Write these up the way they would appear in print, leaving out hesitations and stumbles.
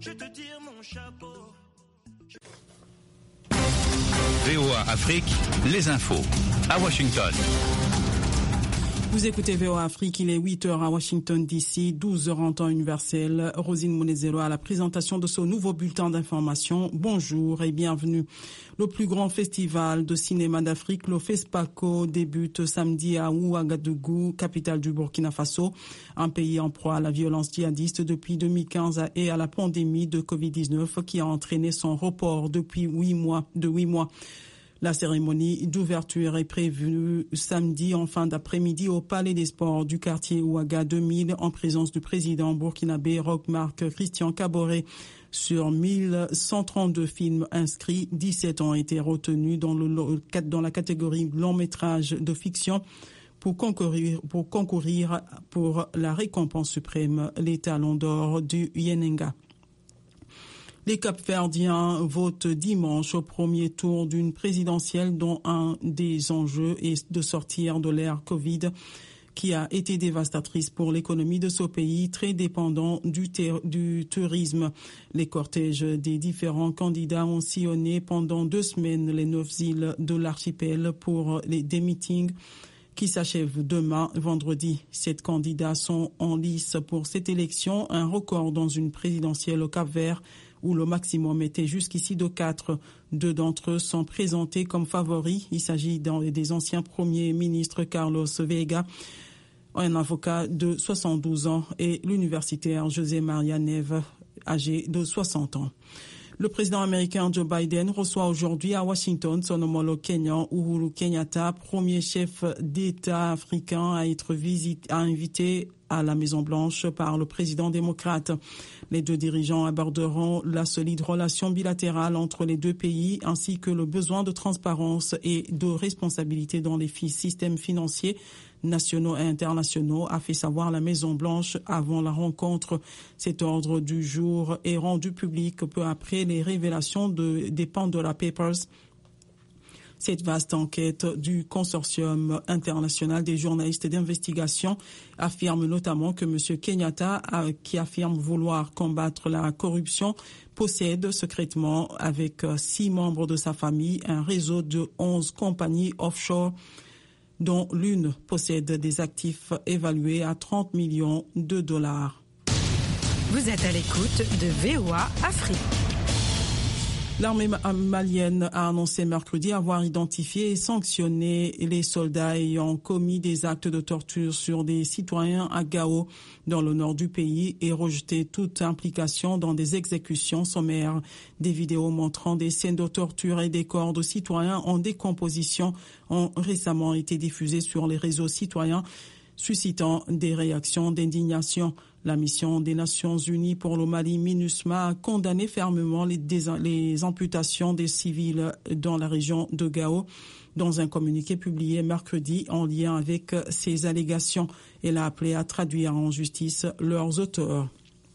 je te tire mon chapeau. VOA Afrique, les infos à Washington. Vous écoutez VOA Afrique, il est 8h à Washington DC, 12h en temps universel. Rosine Monezero à la présentation de ce nouveau bulletin d'information. Bonjour et bienvenue. Le plus grand festival de cinéma d'Afrique, le FESPACO, débute samedi à Ouagadougou, capitale du Burkina Faso, un pays en proie à la violence djihadiste depuis 2015 et à la pandémie de Covid-19 qui a entraîné son report depuis 8 mois. La cérémonie d'ouverture est prévue samedi en fin d'après-midi au Palais des Sports du quartier Ouaga 2000 en présence du président burkinabé Roch-Marc Christian Kaboré. Sur 1132 films inscrits, 17 ont été retenus dans la catégorie long métrage de fiction pour concourir pour la récompense suprême, les Talons d'or du Yenenga. Les Cap-Verdiens votent dimanche au premier tour d'une présidentielle dont un des enjeux est de sortir de l'ère Covid qui a été dévastatrice pour l'économie de ce pays très dépendant du tourisme. Les cortèges des différents candidats ont sillonné pendant 2 semaines les 9 îles de l'archipel pour des meetings qui s'achèvent demain, vendredi. 7 candidats sont en lice pour cette élection, un record dans une présidentielle au Cap-Vert où le maximum était jusqu'ici de 4. 2 d'entre eux sont présentés comme favoris. Il s'agit des anciens premiers ministres Carlos Veiga, un avocat de 72 ans, et l'universitaire José Maria Neve, âgé de 60 ans. Le président américain Joe Biden reçoit aujourd'hui à Washington son homologue kenyan Uhuru Kenyatta, premier chef d'État africain à être invité à la Maison-Blanche par le président démocrate. Les 2 dirigeants aborderont la solide relation bilatérale entre les 2 pays ainsi que le besoin de transparence et de responsabilité dans les systèmes financiers nationaux et internationaux, a fait savoir la Maison-Blanche avant la rencontre. Cet ordre du jour est rendu public peu après les révélations des Pandora Papers. Cette vaste enquête du consortium international des journalistes d'investigation affirme notamment que M. Kenyatta, qui affirme vouloir combattre la corruption, possède secrètement avec 6 membres de sa famille un réseau de 11 compagnies offshore dont l'une possède des actifs évalués à 30 millions de dollars. Vous êtes à l'écoute de VOA Afrique. L'armée malienne a annoncé mercredi avoir identifié et sanctionné les soldats ayant commis des actes de torture sur des citoyens à Gao, dans le nord du pays, et rejeté toute implication dans des exécutions sommaires. Des vidéos montrant des scènes de torture et des corps de citoyens en décomposition ont récemment été diffusées sur les réseaux citoyens, suscitant des réactions d'indignation. La mission des Nations Unies pour le Mali, MINUSMA, a condamné fermement les amputations des civils dans la région de Gao. Dans un communiqué publié mercredi en lien avec ces allégations, elle a appelé à traduire en justice leurs auteurs.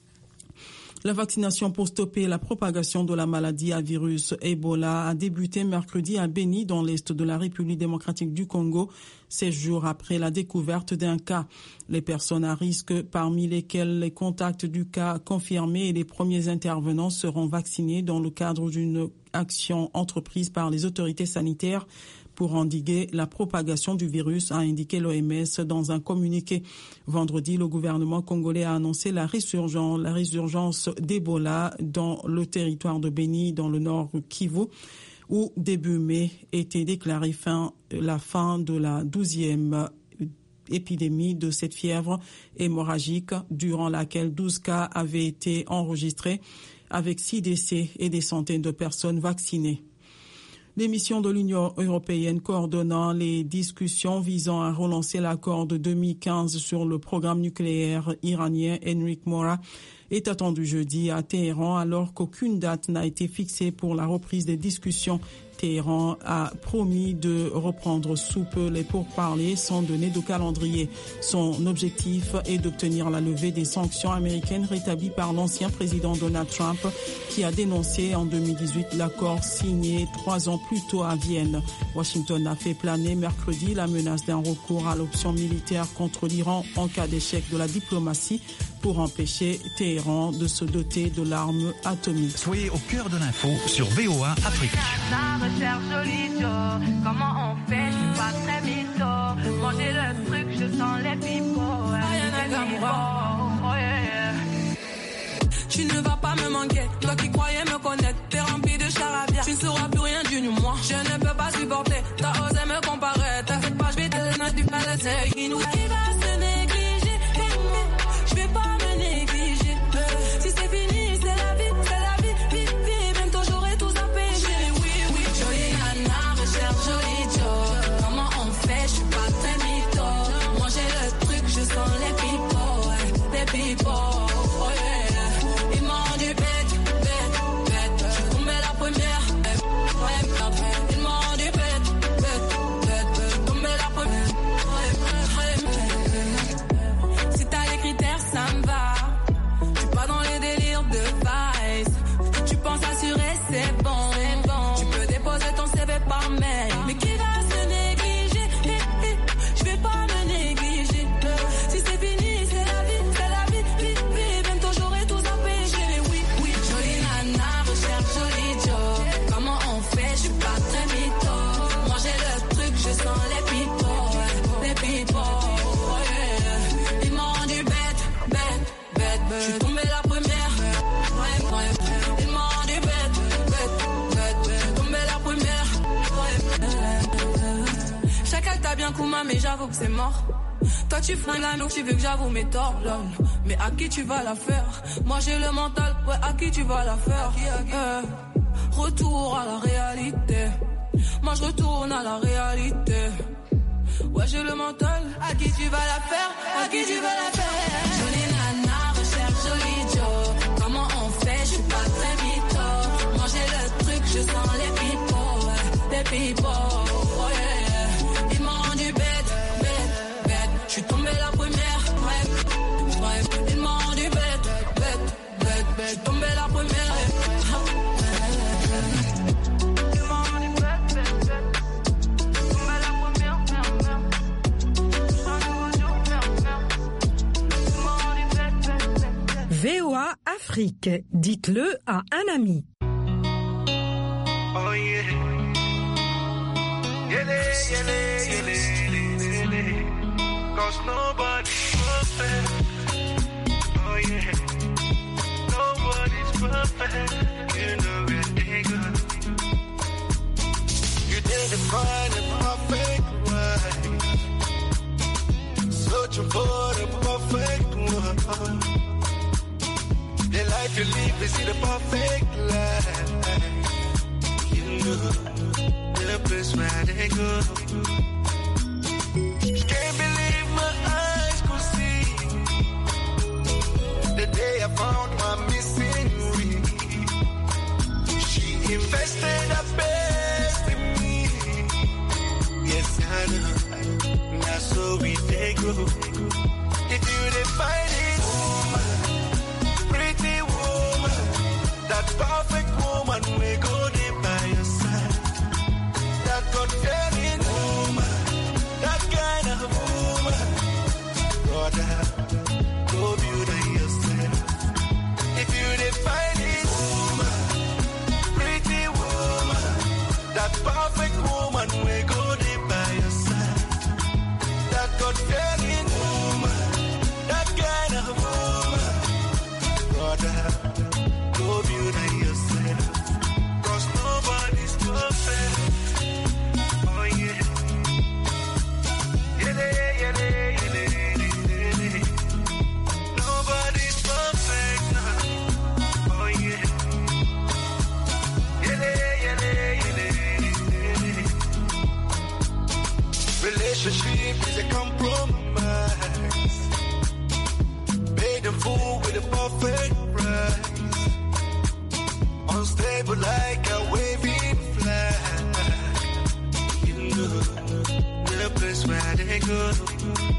La vaccination pour stopper la propagation de la maladie à virus Ebola a débuté mercredi à Beni, dans l'est de la République démocratique du Congo, 16 jours après la découverte d'un cas. Les personnes à risque, parmi lesquelles les contacts du cas confirmés et les premiers intervenants, seront vaccinés dans le cadre d'une action entreprise par les autorités sanitaires pour endiguer la propagation du virus, a indiqué l'OMS dans un communiqué. Vendredi, le gouvernement congolais a annoncé la résurgence d'Ebola dans le territoire de Beni, dans le nord Kivu, où début mai était déclarée la fin de la 12e épidémie de cette fièvre hémorragique, durant laquelle 12 cas avaient été enregistrés, avec 6 décès et des centaines de personnes vaccinées. Les missions de l'Union européenne coordonnant les discussions visant à relancer l'accord de 2015 sur le programme nucléaire iranien, Enrique Mora, est attendue jeudi à Téhéran, alors qu'aucune date n'a été fixée pour la reprise des discussions Téhéran a promis de reprendre sous peu les pourparlers sans donner de calendrier. Son objectif est d'obtenir la levée des sanctions américaines rétablies par l'ancien président Donald Trump qui a dénoncé en 2018 l'accord signé 3 ans plus tôt à Vienne. Washington a fait planer mercredi la menace d'un recours à l'option militaire contre l'Iran en cas d'échec de la diplomatie pour empêcher Téhéran de se doter de l'arme atomique. Soyez au cœur de l'info sur VOA Afrique. Comment on fait, je suis pas très mytho. Manger le truc, je sens les pipots. Tu ne vas pas me manquer, toi qui croyais me connaître. T'es rempli de charabia, tu ne sauras plus rien du moi. Je ne peux pas supporter, t'as osé me comparer. T'inquiète pas, je vais te donner du palais. Qui va se négliger, je vais pas me négliger. Si c'est fini, c'est la vie, vie, bientôt j'aurai tout à payer. Oui, jolie nana, recherche joli Joe. Comment on fait, je suis pas très mytho. Manger le truc, je sens les pipots, les pipots. Mais j'avoue que c'est mort. Toi tu fringues la tu veux que j'avoue mes torts, lol. Mais à qui tu vas la faire? Moi j'ai le mental, ouais, à qui tu vas la faire? Retour à la réalité. Moi je retourne à la réalité. Ouais j'ai le mental, à qui tu vas la faire? À qui tu vas la faire? Jolie nana, recherche joli Joe. Comment on fait? Je suis pas très mytho. Moi j'ai le truc, je sens les pipots, les pipots. Je suis tombé la première, bref, ils m'ont rendu bête, je suis tombé la première, ils m'ont rendu bête, tombé la première, ils m'ont rendu bête. VOA Afrique, dites-le à un ami. Oh yeah, yeah. Cause nobody's perfect. Oh yeah, nobody's perfect. You know where they go. You didn't find a perfect one. Searching for the perfect one. The life you live is the perfect life. You know the place where they go. Can't believe my eyes could see the day I found my missing ring. She invested her best in me. Yes, I know. Now so we they go. If you define it, woman, pretty woman, that perfect woman we go there by your side. That God-fearing woman. That kind of woman, brother, go beauty yourself. If you define it, woman, pretty woman, that perfect woman, we go there by your side. That God-fearing woman, that kind of woman, brother, go beauty yourself. 'Cause nobody's perfect. Oh yeah. Nobody's perfect now. Oh yeah. Relationship is a compromise. Paid in full with a perfect price. Unstable like a waving flag. ain't good.